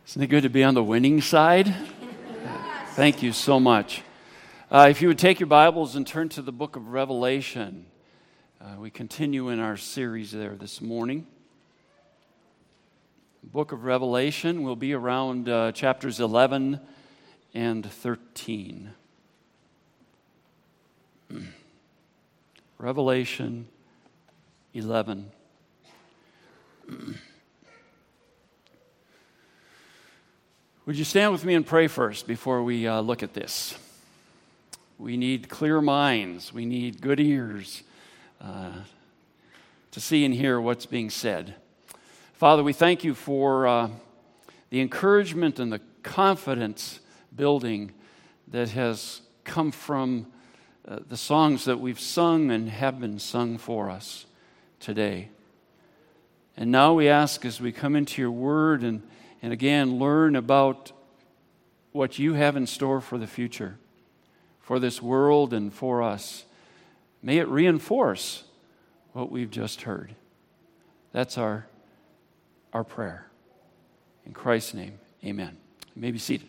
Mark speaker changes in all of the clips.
Speaker 1: Isn't it good to be on the winning side? Thank you so much. If you would take your Bibles and turn to the book of Revelation, we continue in our series there this morning. The book of Revelation will be around chapters 11 and 13. Revelation 11. Would you stand with me and pray first before we look at this? We need clear minds. We need good ears to see and hear what's being said. Father, we thank you for the encouragement and the confidence building that has come from the songs that we've sung and have been sung for us today. And now we ask as we come into your word and again learn about what you have in store for the future, for this world and for us. May it reinforce what we've just heard. That's our prayer. In Christ's name, amen. You may be seated.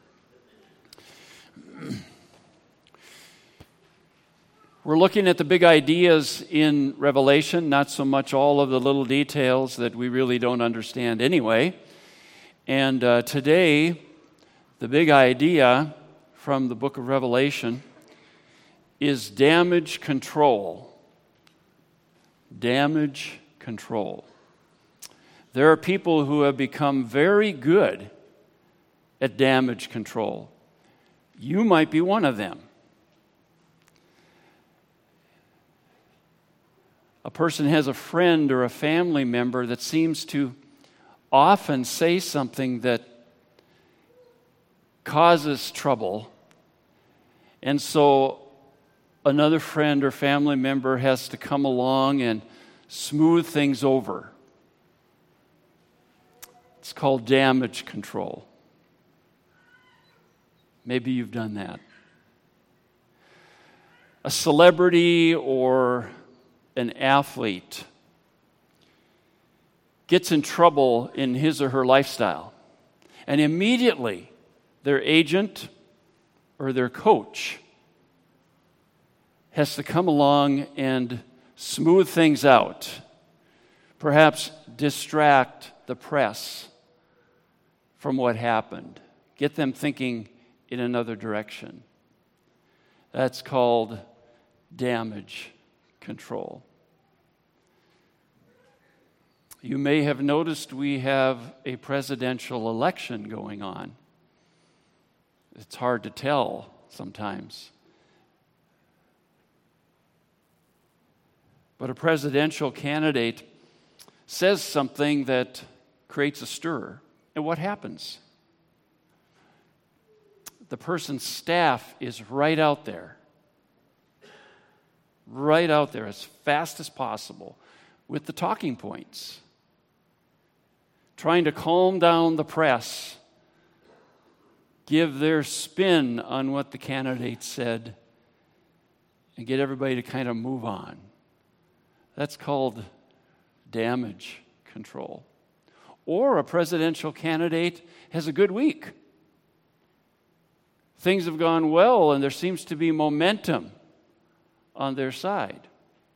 Speaker 1: We're looking at the big ideas in Revelation, not so much all of the little details that we really don't understand anyway. And today, the big idea from the book of Revelation is damage control. Damage control. There are people who have become very good at damage control. You might be one of them. A person has a friend or a family member that seems to often say something that causes trouble, and so another friend or family member has to come along and smooth things over. It's called damage control. Maybe you've done that. A celebrity or an athlete gets in trouble in his or her lifestyle, and immediately their agent or their coach has to come along and smooth things out, perhaps distract the press from what happened, get them thinking in another direction. That's called damage control. You may have noticed we have a presidential election going on. It's hard to tell sometimes. But a presidential candidate says something that creates a stir. And what happens? The person's staff is right out there as fast as possible with the talking points, trying to calm down the press, give their spin on what the candidate said, and get everybody to kind of move on. That's called damage control. Or a presidential candidate has a good week. Things have gone well, and there seems to be momentum on their side.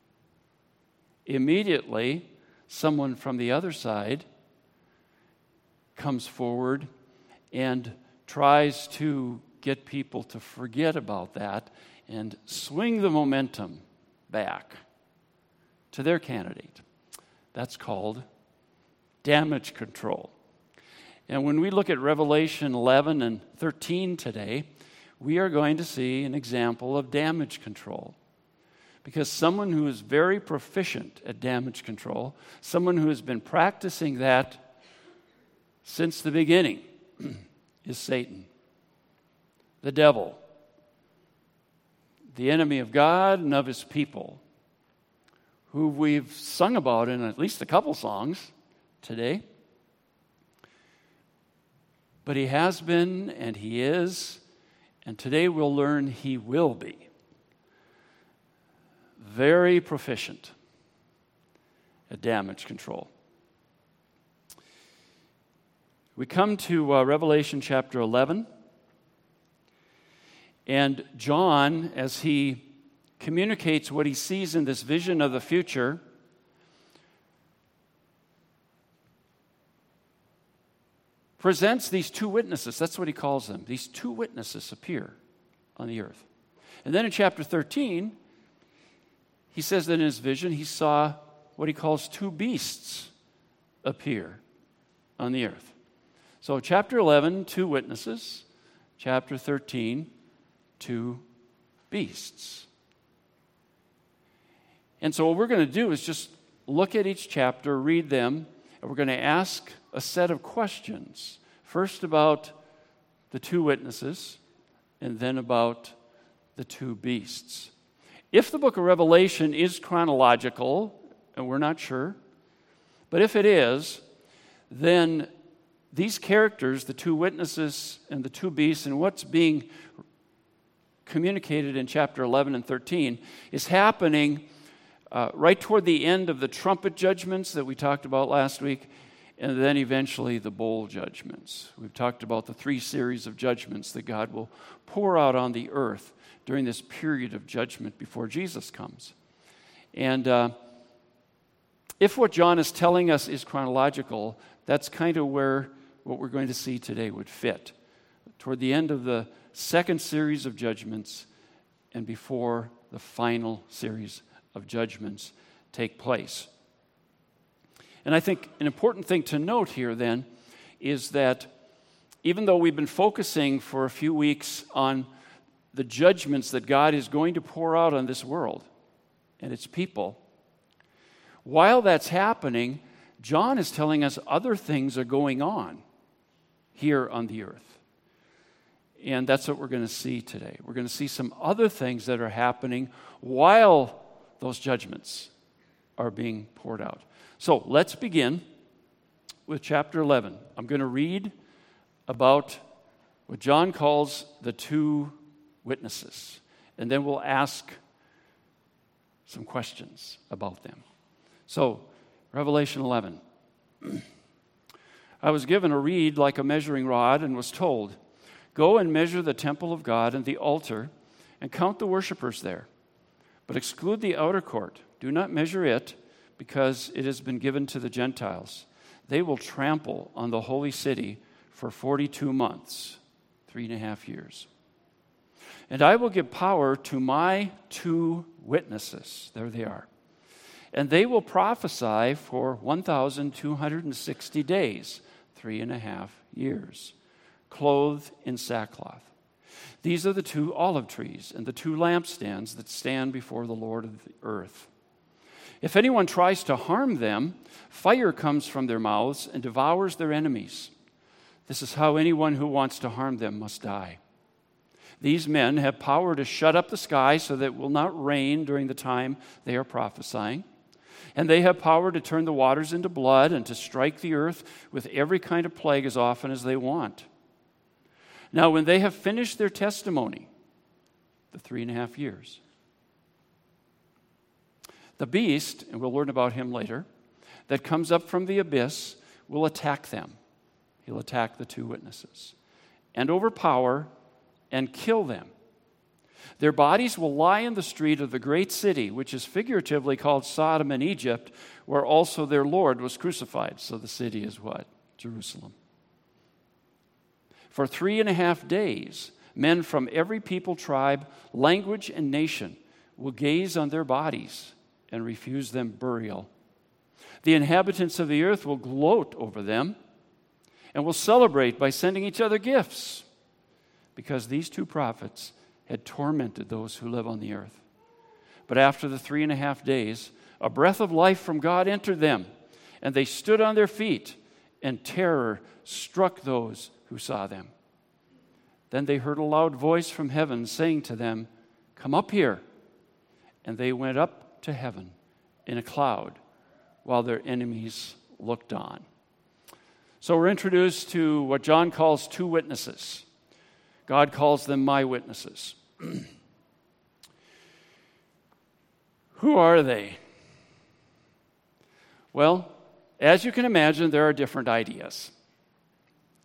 Speaker 1: Immediately, someone from the other side comes forward and tries to get people to forget about that and swing the momentum back to their candidate. That's called damage control. And when we look at Revelation 11 and 13 today, we are going to see an example of damage control. Because someone who is very proficient at damage control, someone who has been practicing that since the beginning, is Satan, the devil, the enemy of God and of his people, who we've sung about in at least a couple songs today. But he has been, and he is, and today we'll learn he will be very proficient at damage control. We come to Revelation chapter 11, and John, as he communicates what he sees in this vision of the future, presents these two witnesses. That's what he calls them. These two witnesses appear on the earth. And then in chapter 13, he says that in his vision he saw what he calls two beasts appear on the earth. So chapter 11, two witnesses. Chapter 13, two beasts. And so what we're going to do is just look at each chapter, read them, and we're going to ask a set of questions. First about the two witnesses, and then about the two beasts. If the book of Revelation is chronological, and we're not sure, but if it is, then these characters, the two witnesses and the two beasts, and what's being communicated in chapter 11 and 13 is happening right toward the end of the trumpet judgments that we talked about last week, and then eventually the bowl judgments. We've talked about the three series of judgments that God will pour out on the earth during this period of judgment before Jesus comes. And if what John is telling us is chronological, that's kind of where what we're going to see today would fit. Toward the end of the second series of judgments and before the final series of judgments take place. And I think an important thing to note here then is that even though we've been focusing for a few weeks on the judgments that God is going to pour out on this world and its people, while that's happening, John is telling us other things are going on here on the earth. And that's what we're going to see today. We're going to see some other things that are happening while those judgments are being poured out. So let's begin with chapter 11. I'm going to read about what John calls the two witnesses, and then we'll ask some questions about them. So, Revelation 11. I was given a reed like a measuring rod and was told, "Go and measure the temple of God and the altar and count the worshipers there. But exclude the outer court. Do not measure it, because it has been given to the Gentiles. They will trample on the holy city for 42 months, 3.5 years. And I will give power to my two witnesses." There they are. "And they will prophesy for 1,260 days, 3.5 years, clothed in sackcloth. These are the two olive trees and the two lampstands that stand before the Lord of the earth. If anyone tries to harm them, fire comes from their mouths and devours their enemies. This is how anyone who wants to harm them must die. These men have power to shut up the sky so that it will not rain during the time they are prophesying. And they have power to turn the waters into blood and to strike the earth with every kind of plague as often as they want. Now, when they have finished their testimony, the 3.5 years, the beast, and we'll learn about him later, that comes up from the abyss will attack them. He'll attack the two witnesses and overpower and kill them. Their bodies will lie in the street of the great city, which is figuratively called Sodom and Egypt, where also their Lord was crucified." So the city is what? Jerusalem. "For 3.5 days, men from every people, tribe, language, and nation will gaze on their bodies and refuse them burial. The inhabitants of the earth will gloat over them and will celebrate by sending each other gifts, because these two prophets had tormented those who live on the earth. But after the 3.5 days, a breath of life from God entered them, and they stood on their feet, and terror struck those who saw them. Then they heard a loud voice from heaven saying to them, 'Come up here.' And they went up to heaven in a cloud, while their enemies looked on." So we're introduced to what John calls two witnesses. God calls them my witnesses. Who are they? Well, as you can imagine, there are different ideas.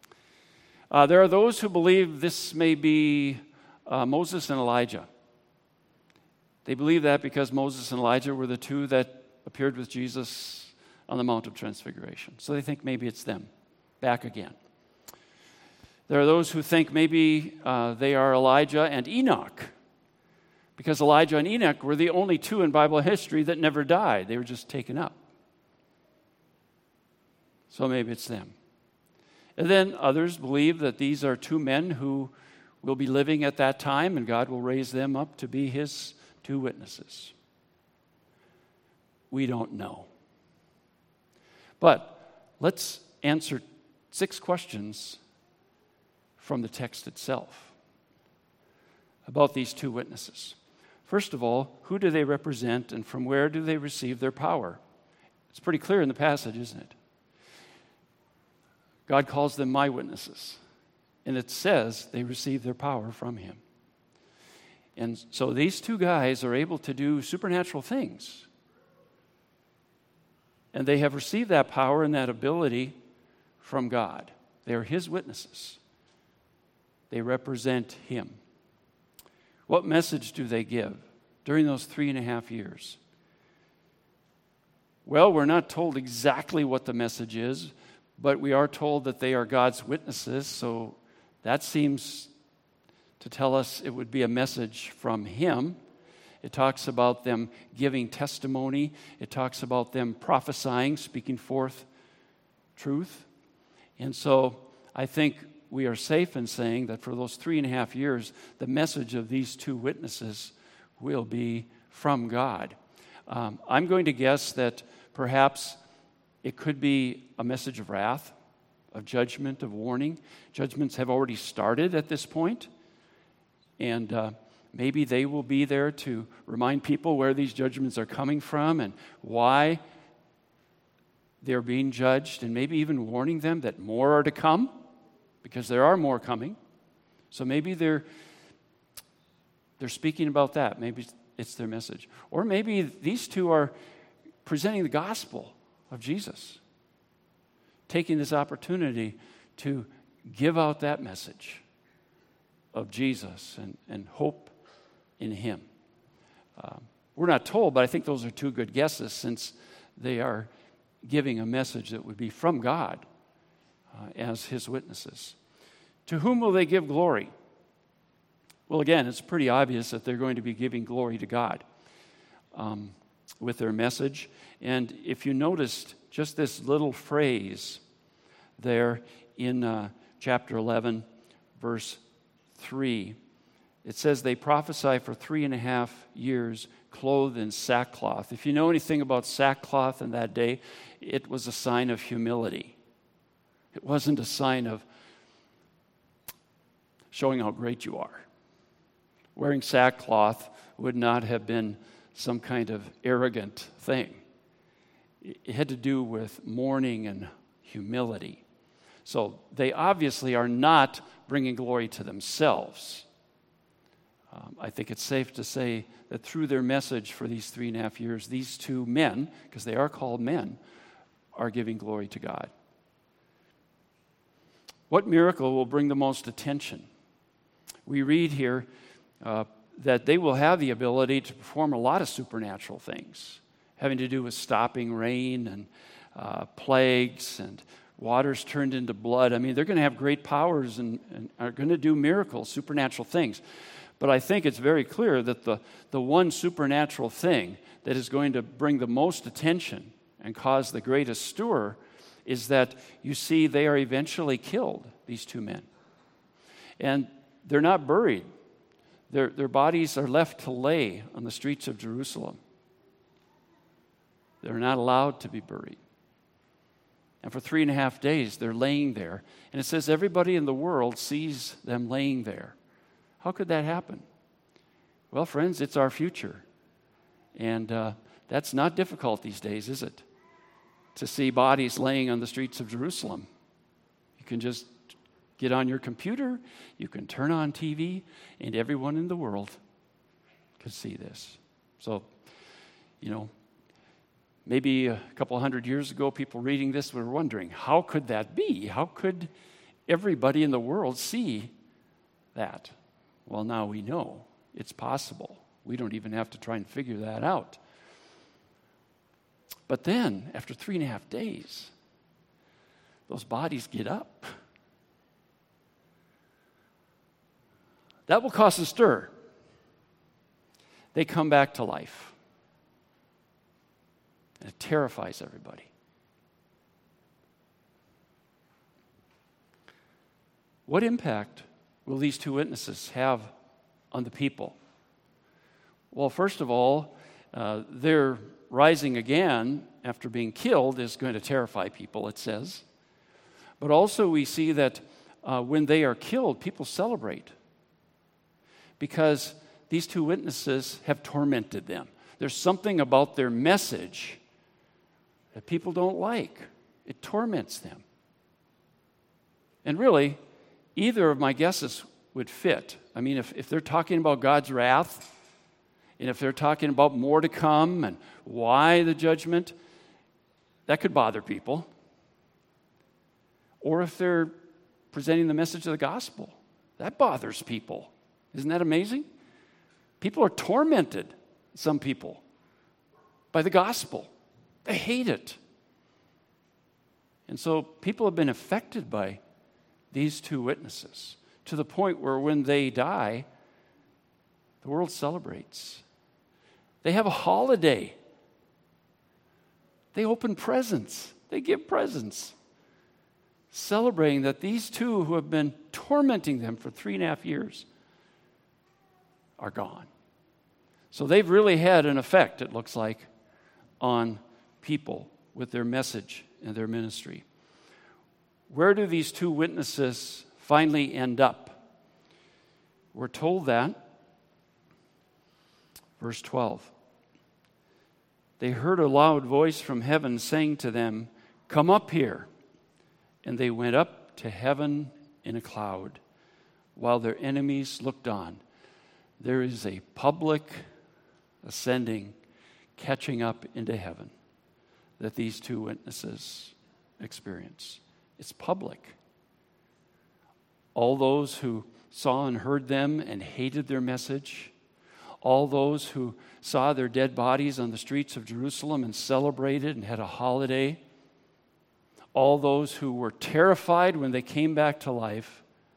Speaker 1: There are those who believe this may be Moses and Elijah. They believe that because Moses and Elijah were the two that appeared with Jesus on the Mount of Transfiguration. So they think maybe it's them, back again. There are those who think maybe they are Elijah and Enoch, because Elijah and Enoch were the only two in Bible history that never died. They were just taken up. So maybe it's them. And then others believe that these are two men who will be living at that time, and God will raise them up to be his two witnesses. We don't know. But let's answer 6 questions from the text itself about these two witnesses. First of all, who do they represent, and from where do they receive their power? It's pretty clear in the passage, isn't it? God calls them my witnesses, and it says they receive their power from him. And so these two guys are able to do supernatural things. And they have received that power and that ability from God. They are his witnesses. They represent him. What message do they give during those 3.5 years? Well, we're not told exactly what the message is, but we are told that they are God's witnesses, so that seems to tell us it would be a message from him. It talks about them giving testimony. It talks about them prophesying, speaking forth truth. And so I think we are safe in saying that for those 3.5 years, the message of these two witnesses will be from God. I'm going to guess that perhaps it could be a message of wrath, of judgment, of warning. Judgments have already started at this point, and maybe they will be there to remind people where these judgments are coming from and why they're being judged, and maybe even warning them that more are to come, because there are more coming. So maybe they're speaking about that. Maybe it's their message. Or maybe these two are presenting the gospel of Jesus, taking this opportunity to give out that message of Jesus and hope in him. We're not told, but I think those are two good guesses, since they are giving a message that would be from God as his witnesses. To whom will they give glory? Well, again, it's pretty obvious that they're going to be giving glory to God with their message. And if you noticed just this little phrase there in chapter 11, verse 3, it says they prophesy for 3.5 years clothed in sackcloth. If you know anything about sackcloth in that day, it was a sign of humility. It wasn't a sign of showing how great you are. Wearing sackcloth would not have been some kind of arrogant thing. It had to do with mourning and humility. So they obviously are not bringing glory to themselves. I think it's safe to say that through their message for these 3.5 years, these two men, because they are called men, are giving glory to God. What miracle will bring the most attention? We read here that they will have the ability to perform a lot of supernatural things, having to do with stopping rain and plagues and waters turned into blood. I mean, they're going to have great powers and are going to do miracles, supernatural things. But I think it's very clear that the one supernatural thing that is going to bring the most attention and cause the greatest stir is that you see they are eventually killed, these two men. And they're not buried. Their bodies are left to lay on the streets of Jerusalem. They're not allowed to be buried. And for 3.5 days, they're laying there. And it says everybody in the world sees them laying there. How could that happen? Well, friends, it's our future. And that's not difficult these days, is it? To see bodies laying on the streets of Jerusalem. You can just get on your computer, you can turn on TV, and everyone in the world could see this. So, maybe a couple 100 years ago, people reading this were wondering, how could that be? How could everybody in the world see that? Well, now we know it's possible. We don't even have to try and figure that out. But then, after 3.5 days, those bodies get up. That will cause a stir. They come back to life. And it terrifies everybody. What impact will these two witnesses have on the people? Well, first of all, their rising again after being killed is going to terrify people, it says. But also we see that when they are killed, people celebrate because these two witnesses have tormented them. There's something about their message that people don't like. It torments them. And really, either of my guesses would fit. I mean, if they're talking about God's wrath, and if they're talking about more to come and why the judgment, that could bother people. Or if they're presenting the message of the gospel, that bothers people. Isn't that amazing? People are tormented, some people, by the gospel. They hate it. And so people have been affected by these two witnesses to the point where when they die, the world celebrates. They have a holiday. They open presents. They give presents, celebrating that these two who have been tormenting them for 3.5 years are gone. So they've really had an effect, it looks like, on people with their message and their ministry. Where do these two witnesses finally end up? We're told that, verse 12. They heard a loud voice from heaven saying to them, "Come up here." And they went up to heaven in a cloud, while their enemies looked on. There is a public ascending, catching up into heaven that these two witnesses experience. It's public. All those who saw and heard them and hated their message, all those who saw their dead bodies on the streets of Jerusalem and celebrated and had a holiday, all those who were terrified when they came back to life,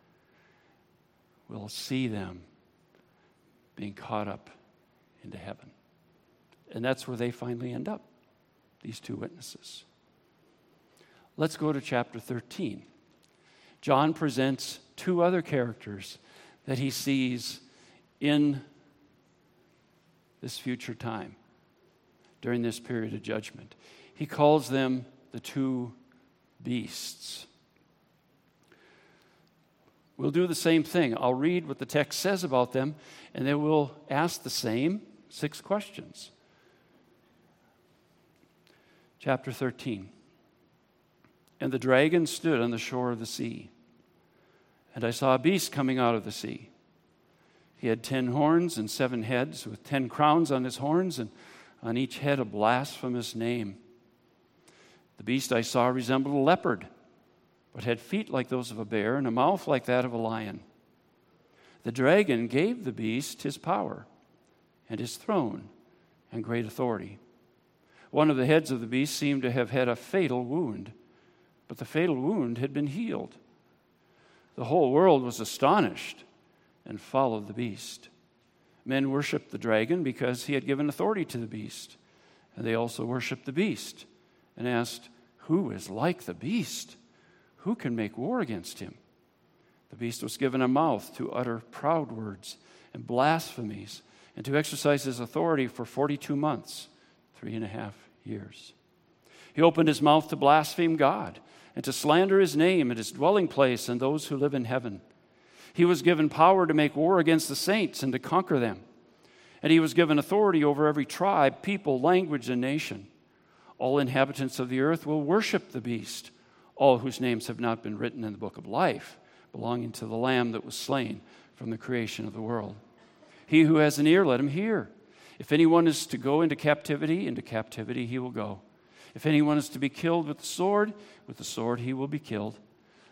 Speaker 1: will see them being caught up into heaven. And that's where they finally end up, these two witnesses. Let's go to chapter 13. John presents two other characters that he sees in this future time, during this period of judgment. He calls them the two beasts. We'll do the same thing. I'll read what the text says about them, and then we'll ask the same 6 questions. Chapter 13. And the dragon stood on the shore of the sea, and I saw a beast coming out of the sea. He had 10 horns and 7 heads, with 10 crowns on his horns, and on each head a blasphemous name. The beast I saw resembled a leopard, but had feet like those of a bear and a mouth like that of a lion. The dragon gave the beast his power and his throne and great authority. One of the heads of the beast seemed to have had a fatal wound, but the fatal wound had been healed. The whole world was astonished and followed the beast. Men worshiped the dragon because he had given authority to the beast, and they also worshiped the beast and asked, "Who is like the beast? Who can make war against him?" The beast was given a mouth to utter proud words and blasphemies, and to exercise his authority for 42 months, 3.5 years. He opened his mouth to blaspheme God and to slander his name and his dwelling place and those who live in heaven. He was given power to make war against the saints and to conquer them. And he was given authority over every tribe, people, language, and nation. All inhabitants of the earth will worship the beast, all whose names have not been written in the book of life, belonging to the Lamb that was slain from the creation of the world. He who has an ear, let him hear. If anyone is to go into captivity he will go. If anyone is to be killed with the sword he will be killed.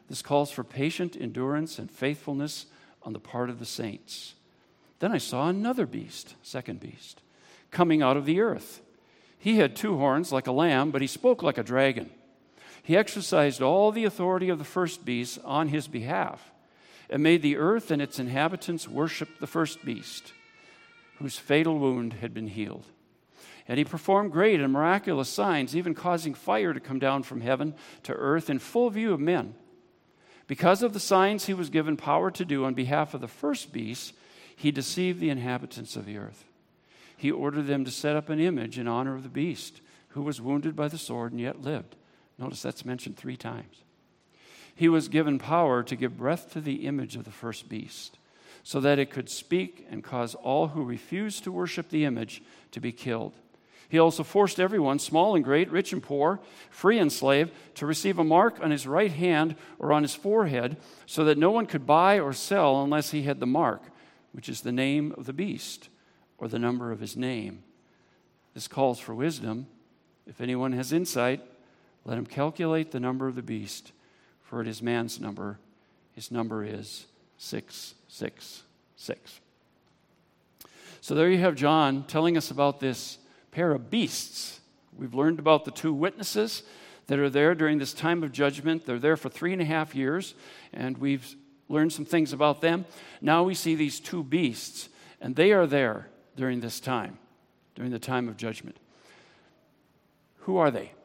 Speaker 1: This calls for patient endurance and faithfulness on the part of the saints. Then I saw another beast, second beast, coming out of the earth. He had 2 horns like a lamb, but he spoke like a dragon. He exercised all the authority of the first beast on his behalf and made the earth and its inhabitants worship the first beast, whose fatal wound had been healed. And he performed great and miraculous signs, even causing fire to come down from heaven to earth in full view of men. Because of the signs he was given power to do on behalf of the first beast, he deceived the inhabitants of the earth. He ordered them to set up an image in honor of the beast, who was wounded by the sword and yet lived. Notice that's mentioned 3 times. He was given power to give breath to the image of the first beast, so that it could speak and cause all who refused to worship the image to be killed. He also forced everyone, small and great, rich and poor, free and slave, to receive a mark on his right hand or on his forehead, so that no one could buy or sell unless he had the mark, which is the name of the beast or the number of his name. This calls for wisdom. If anyone has insight, let him calculate the number of the beast, for it is man's number. His number is 666. So there you have John telling us about this pair of beasts. We've learned about the 2 witnesses that are there during this time of judgment. They're there for 3.5 years, and we've learned some things about them. Now we see these 2 beasts, and they are there during this time, during the time of judgment. Who are they?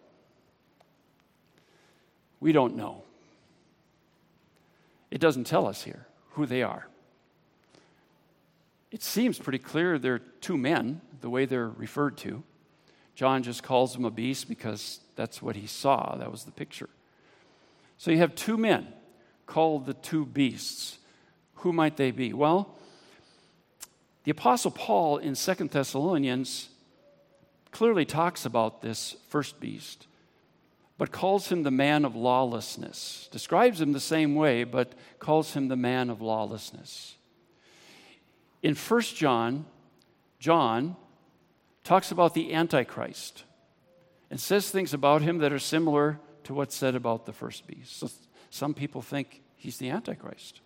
Speaker 1: We don't know. It doesn't tell us here who they are. It seems pretty clear they're 2 men, the way they're referred to. John just calls them a beast because that's what he saw. That was the picture. So you have 2 men called the 2 beasts. Who might they be? Well, the Apostle Paul in 2 Thessalonians clearly talks about this first beast, but calls him the man of lawlessness. Describes him the same way, but calls him the man of lawlessness. In 1 John, John talks about the Antichrist and says things about him that are similar to what's said about the first beast. So some people think he's the Antichrist.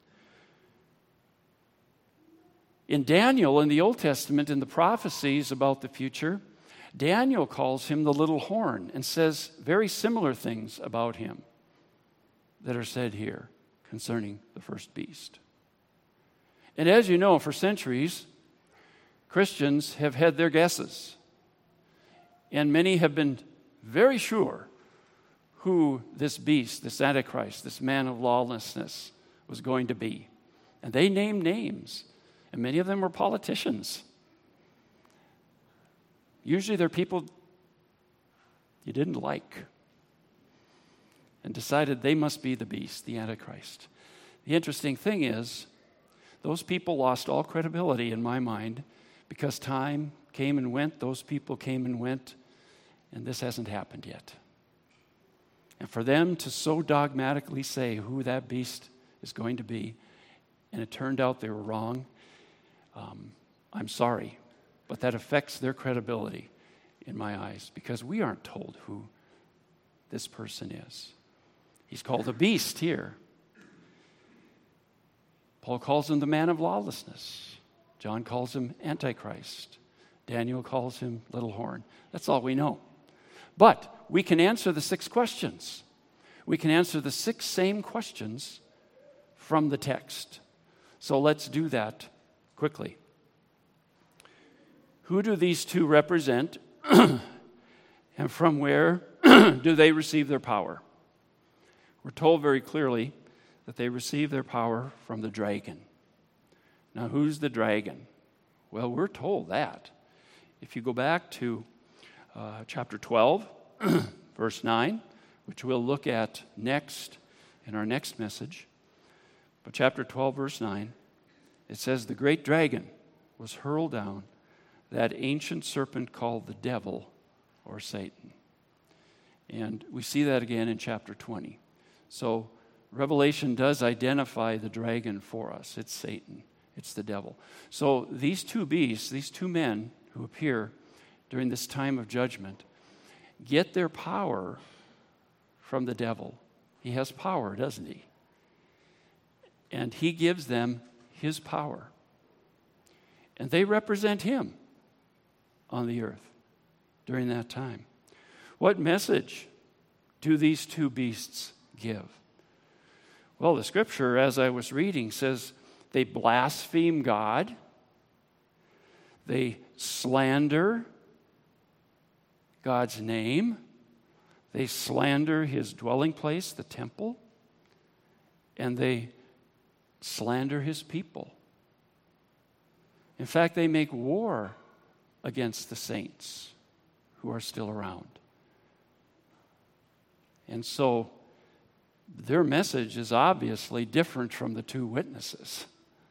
Speaker 1: In Daniel, in the Old Testament, in the prophecies about the future, Daniel calls him the little horn and says very similar things about him that are said here concerning the first beast. And as you know, for centuries, Christians have had their guesses. And many have been very sure who this beast, this Antichrist, this man of lawlessness was going to be. And they named names. And many of them were politicians. Usually they're people you didn't like and decided they must be the beast, the Antichrist. The interesting thing is, those people lost all credibility in my mind because time came and went, those people came and went, and this hasn't happened yet. And for them to so dogmatically say who that beast is going to be, and it turned out they were wrong, I'm sorry, but that affects their credibility in my eyes because we aren't told who this person is. He's called a beast here. Paul calls him the man of lawlessness. John calls him Antichrist. Daniel calls him little horn. That's all we know. But we can answer the 6 questions. We can answer the 6 same questions from the text. So let's do that quickly. Who do these 2 represent, and from where do they receive their power? We're told very clearly that they receive their power from the dragon. Now, who's the dragon? Well, we're told that. If you go back to chapter 12, verse 9, which we'll look at next in our next message, but chapter 12, verse 9, it says, the great dragon was hurled down, that ancient serpent called the devil or Satan. And we see that again in chapter 20. So Revelation does identify the dragon for us. It's Satan. It's the devil. So these 2 beasts, these 2 men who appear during this time of judgment, get their power from the devil He has power, doesn't he? And he gives them his power. And they represent him on the earth during that time. What message do these two beasts give? Well, the scripture, as I was reading, says they blaspheme God, they slander God's name, they slander his dwelling place, the temple, and they slander his people. In fact, they make war against the saints who are still around. And so their message is obviously different from the two witnesses.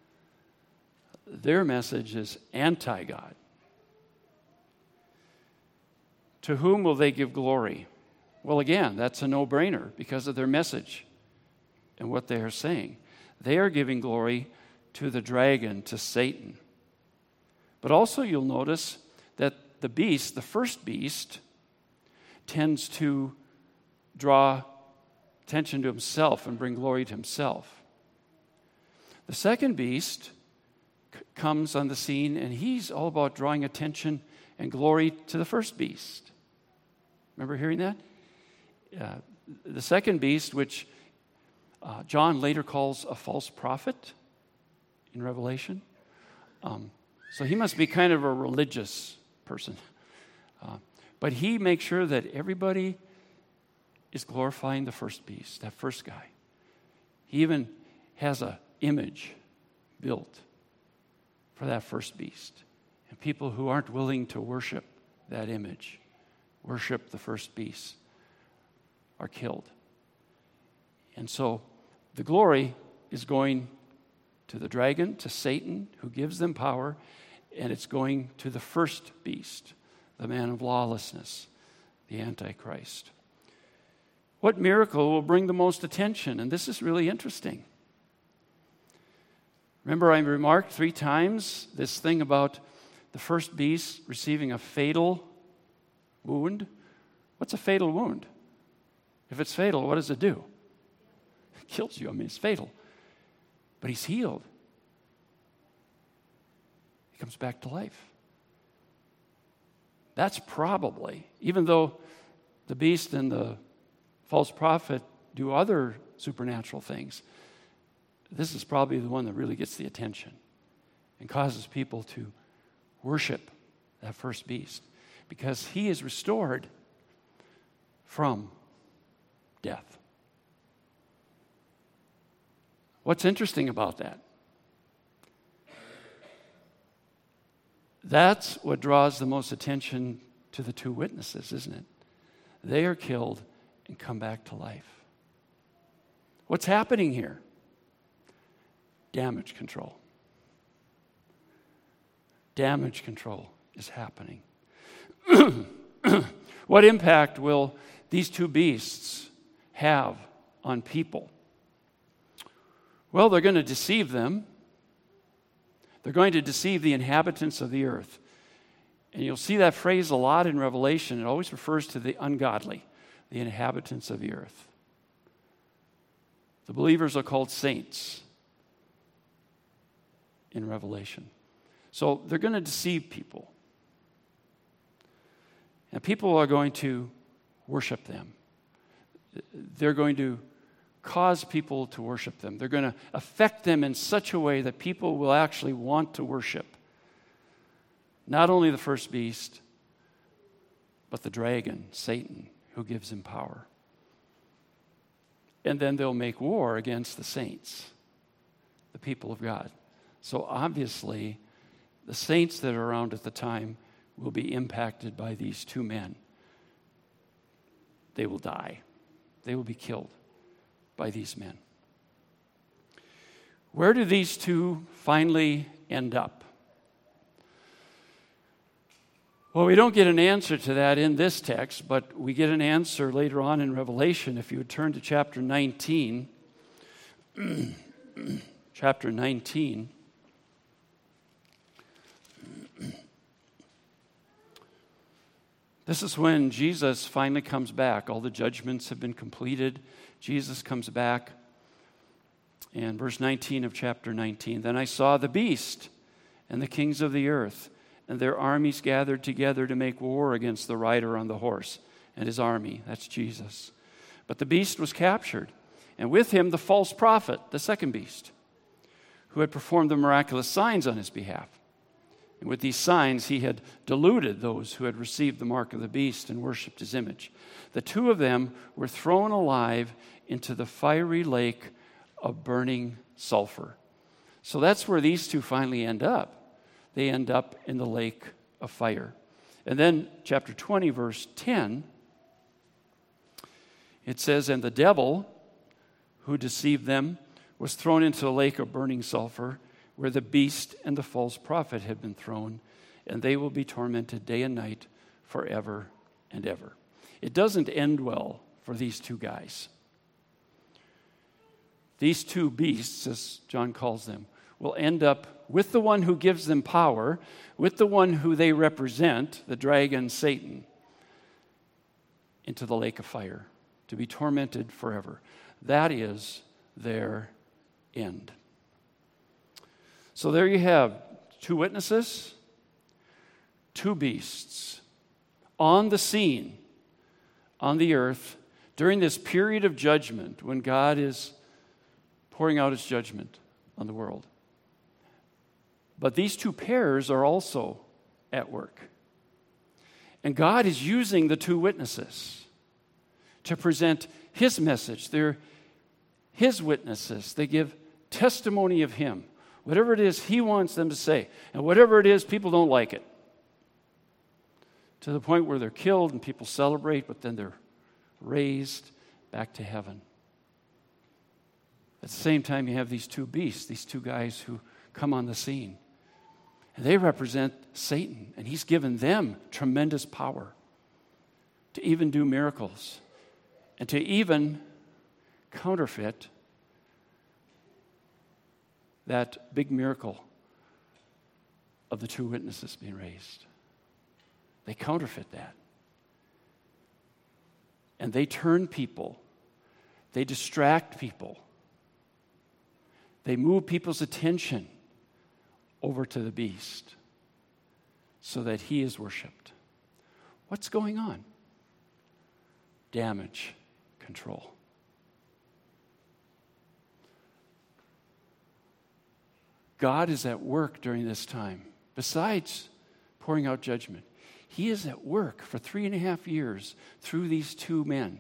Speaker 1: Their message is anti-God. To whom will they give glory? Well, again, that's a no-brainer because of their message and what they are saying. They are giving glory to the dragon, to Satan. But also you'll notice that the beast, the first beast, tends to draw attention to himself and bring glory to himself. The second beast comes on the scene, and he's all about drawing attention and glory to the first beast. Remember hearing that? The second beast, which John later calls a false prophet in Revelation. So he must be kind of a religious person. But he makes sure that everybody is glorifying the first beast, that first guy. He even has an image built for that first beast. And people who aren't willing to worship that image, worship the first beast, are killed. And so the glory is going to the dragon, to Satan, who gives them power, and it's going to the first beast, the man of lawlessness, the Antichrist. What miracle will bring the most attention? And this is really interesting. Remember, I remarked 3 times this thing about the first beast receiving a fatal wound. What's a fatal wound? If it's fatal, what does it do? It kills you. I mean, it's fatal. But he's healed. He comes back to life. That's probably, even though the beast and the false prophet do other supernatural things, this is probably the one that really gets the attention and causes people to worship that first beast because he is restored from death. What's interesting about that? That's what draws the most attention to the two witnesses, isn't it? They are killed and come back to life. What's happening here? Damage control. Damage control is happening. What impact will these two beasts have on people? Well, they're going to deceive them. They're going to deceive the inhabitants of the earth. And you'll see that phrase a lot in Revelation. It always refers to the ungodly, the inhabitants of the earth. The believers are called saints in Revelation. So they're going to deceive people. And people are going to worship them. They're going to cause people to worship them. They're going to affect them in such a way that people will actually want to worship not only the first beast, but the dragon, Satan, who gives him power. And then they'll make war against the saints, the people of God. So obviously, the saints that are around at the time will be impacted by these two men. They will die. They will be killed by these men. Where do these two finally end up? Well, we don't get an answer to that in this text, but we get an answer later on in Revelation. If you would turn to chapter 19. Chapter 19. This is when Jesus finally comes back. All the judgments have been completed. Jesus comes back. And verse 19 of chapter 19, then I saw the beast and the kings of the earth and their armies gathered together to make war against the rider on the horse and his army. That's Jesus. But the beast was captured, and with him the false prophet, the second beast, who had performed the miraculous signs on his behalf. And with these signs he had deluded those who had received the mark of the beast and worshipped his image. The two of them were thrown alive into the fiery lake of burning sulfur. So that's where these two finally end up. They end up in the lake of fire. And then chapter 20, verse 10, it says, and the devil who deceived them was thrown into the lake of burning sulfur, where the beast and the false prophet had been thrown, and they will be tormented day and night forever and ever. It doesn't end well for these two guys. These two beasts, as John calls them, will end up with the one who gives them power, with the one who they represent, the dragon Satan, into the lake of fire to be tormented forever. That is their end. So there you have two witnesses, two beasts on the scene, on the earth, during this period of judgment when God is pouring out his judgment on the world. But these two pairs are also at work. And God is using the two witnesses to present his message. They're his witnesses. They give testimony of him. Whatever it is he wants them to say. And whatever it is, people don't like it. To the point where they're killed and people celebrate, but then they're raised back to heaven. At the same time, you have these two beasts, these two guys who come on the scene. And they represent Satan, and he's given them tremendous power to even do miracles and to even counterfeit that big miracle of the two witnesses being raised. They counterfeit that. And they turn people. They distract people. They move people's attention over to the beast so that he is worshipped. What's going on? Damage control. God is at work during this time. Besides pouring out judgment, he is at work for 3.5 years through these two men.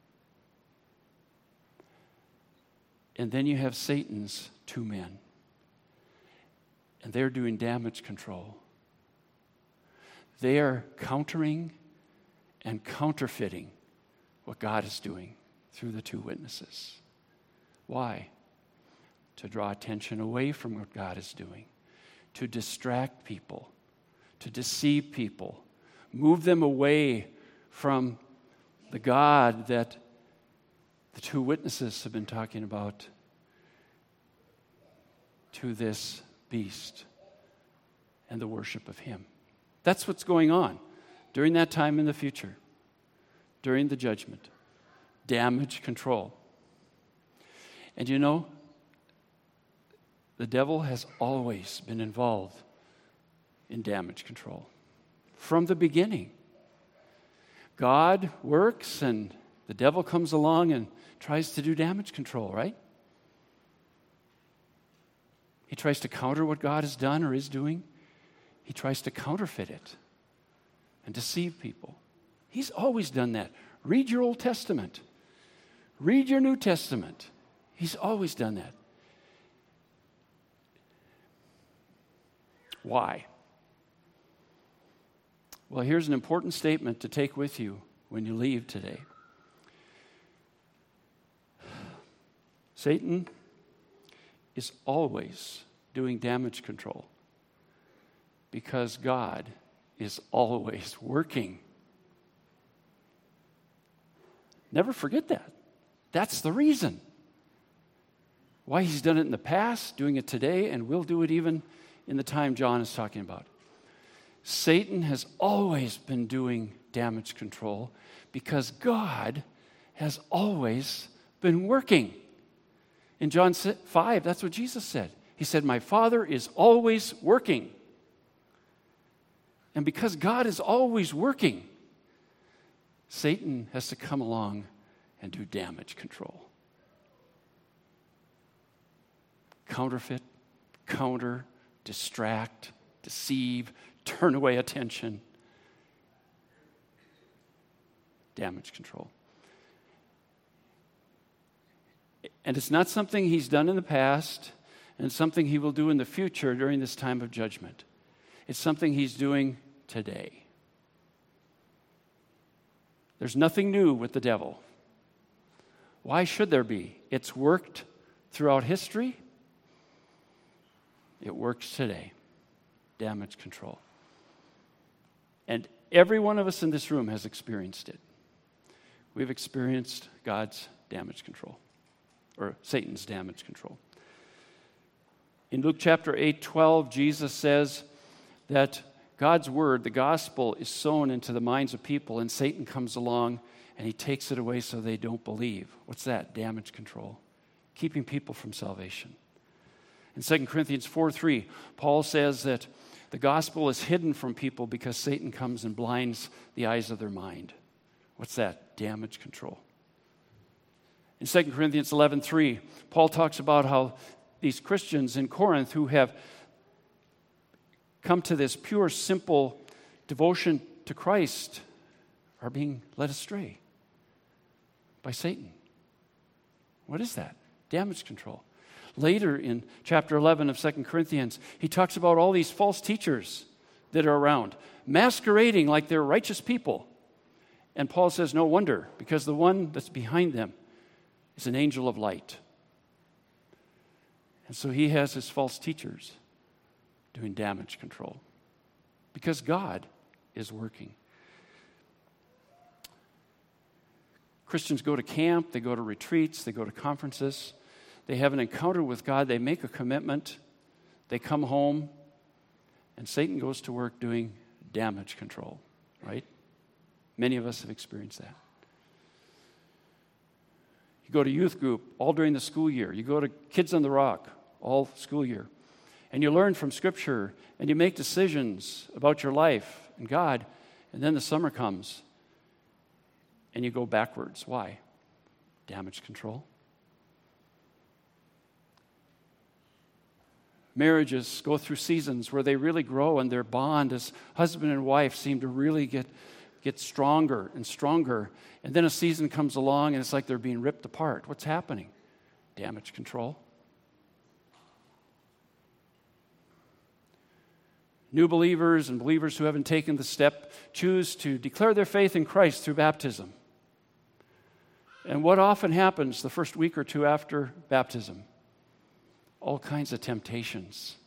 Speaker 1: And then you have Satan's two men. And they're doing damage control. They are countering and counterfeiting what God is doing through the two witnesses. Why? To draw attention away from what God is doing, to distract people, to deceive people, move them away from the God that the two witnesses have been talking about, to this beast and the worship of him. That's what's going on during that time in the future, during the judgment. Damage control. And you know, the devil has always been involved in damage control. From the beginning. God works and the devil comes along and tries to do damage control, right? He tries to counter what God has done or is doing. He tries to counterfeit it and deceive people. He's always done that. Read your Old Testament. Read your New Testament. He's always done that. Why? Well, here's an important statement to take with you when you leave today. Satan is always doing damage control because God is always working. Never forget that. That's the reason why he's done it in the past, doing it today, and will do it even in the time John is talking about. Satan has always been doing damage control because God has always been working. In John 5, that's what Jesus said. He said, my Father is always working. And because God is always working, Satan has to come along and do damage control. Counterfeit, counter, distract, deceive, turn away attention. Damage control. And it's not something he's done in the past and something he will do in the future during this time of judgment. It's something he's doing today. There's nothing new with the devil. Why should there be? It's worked throughout history. It works today. Damage control. And every one of us in this room has experienced it. We've experienced God's damage control, or Satan's damage control. In Luke chapter 8:12, Jesus says that God's word, the gospel, is sown into the minds of people, and Satan comes along and he takes it away so they don't believe. What's that? Damage control. Keeping people from salvation. In 2 Corinthians 4:3, Paul says that the gospel is hidden from people because Satan comes and blinds the eyes of their mind. What's that? Damage control. In 2 Corinthians 11:3, Paul talks about how these Christians in Corinth who have come to this pure, simple devotion to Christ are being led astray by Satan. What is that? Damage control. Later in chapter 11 of 2 Corinthians, he talks about all these false teachers that are around, masquerading like they're righteous people. And Paul says, no wonder, because the one that's behind them is an angel of light. And so he has his false teachers doing damage control because God is working. Christians go to camp, they go to retreats, they go to conferences, they have an encounter with God, they make a commitment, they come home, and Satan goes to work doing damage control, right? Many of us have experienced that. You go to youth group all during the school year. You go to Kids on the Rock all school year. And you learn from Scripture, and you make decisions about your life and God, and then the summer comes, and you go backwards. Why? Damage control. Marriages go through seasons where they really grow, and their bond as husband and wife seem to really get stronger and stronger. And then a season comes along, and it's like they're being ripped apart. What's happening? Damage control. New believers and believers who haven't taken the step choose to declare their faith in Christ through baptism. And what often happens the first week or two after baptism? All kinds of temptations.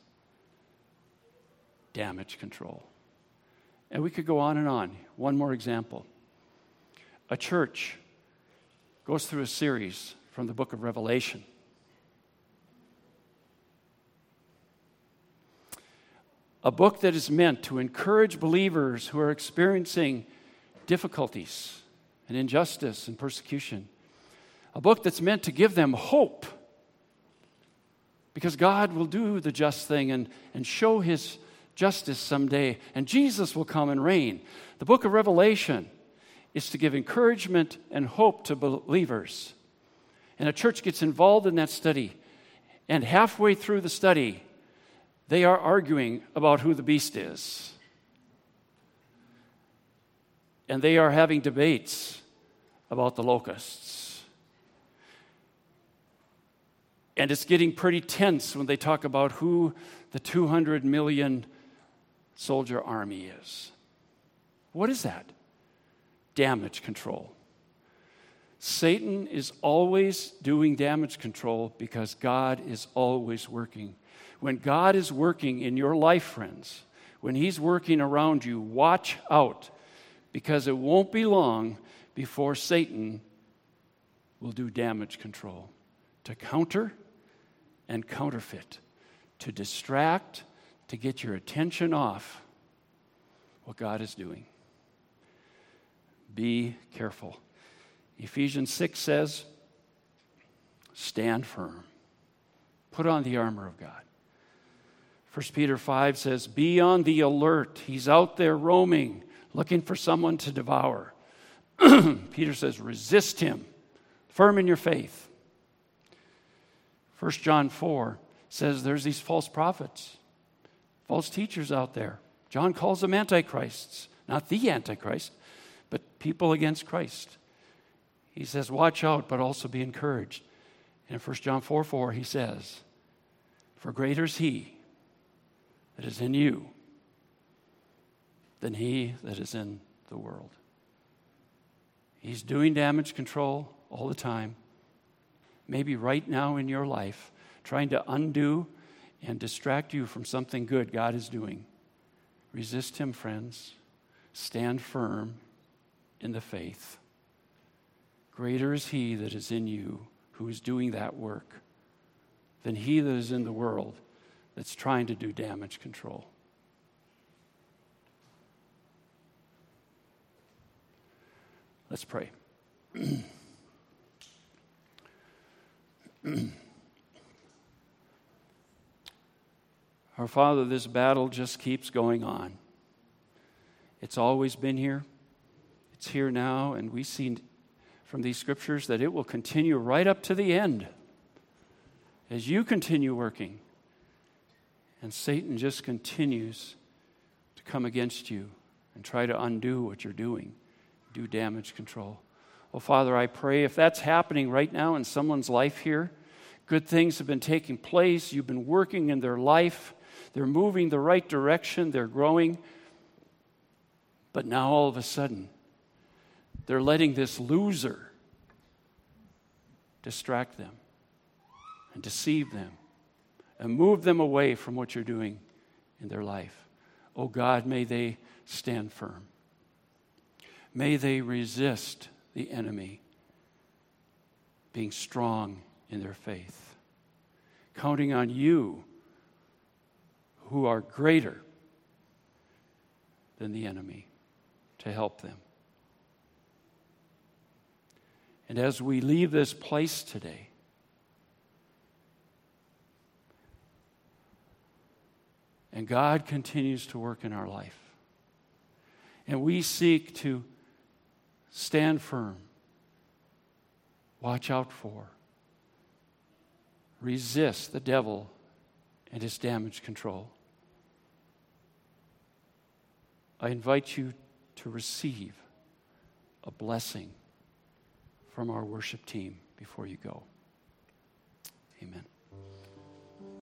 Speaker 1: Damage control. And we could go on and on. One more example. A church goes through a series from the book of Revelation. A book that is meant to encourage believers who are experiencing difficulties and injustice and persecution. A book that's meant to give them hope because God will do the just thing and show his justice someday, and Jesus will come and reign. The book of Revelation is to give encouragement and hope to believers. And a church gets involved in that study, and halfway through the study, they are arguing about who the beast is. And they are having debates about the locusts. And it's getting pretty tense when they talk about who the 200 million soldier army is. What is that? Damage control. Satan is always doing damage control because God is always working. When God is working in your life, friends, when he's working around you, watch out, because it won't be long before Satan will do damage control to counter and counterfeit, to distract, to get your attention off what God is doing. Be careful. Ephesians 6 says, stand firm. Put on the armor of God. 1 Peter 5 says, be on the alert. He's out there roaming, looking for someone to devour. Peter says, resist him, firm in your faith. 1 John 4 says there's these false prophets, false teachers out there. John calls them antichrists, not the Antichrist, but people against Christ. He says, watch out, but also be encouraged. And in 1 John 4:4, he says, for greater is he that is in you than he that is in the world. He's doing damage control all the time. Maybe right now in your life, trying to undo and distract you from something good God is doing. Resist him, friends. Stand firm in the faith. Greater is he that is in you who is doing that work than he that is in the world that's trying to do damage control. Let's pray. Our Father, this battle just keeps going on. It's always been here. It's here now, and we see from these scriptures that it will continue right up to the end as you continue working. And Satan just continues to come against you and try to undo what you're doing, do damage control. Well, Father, I pray if that's happening right now in someone's life here, good things have been taking place, you've been working in their life, they're moving the right direction, they're growing, but now all of a sudden, they're letting this loser distract them and deceive them and move them away from what you're doing in their life. Oh God, may they stand firm. May they resist the enemy, being strong in their faith, counting on you who are greater than the enemy to help them. And as we leave this place today, and God continues to work in our life, and we seek to stand firm, watch out for, resist the devil and his damage control, I invite you to receive a blessing from our worship team before you go. Amen.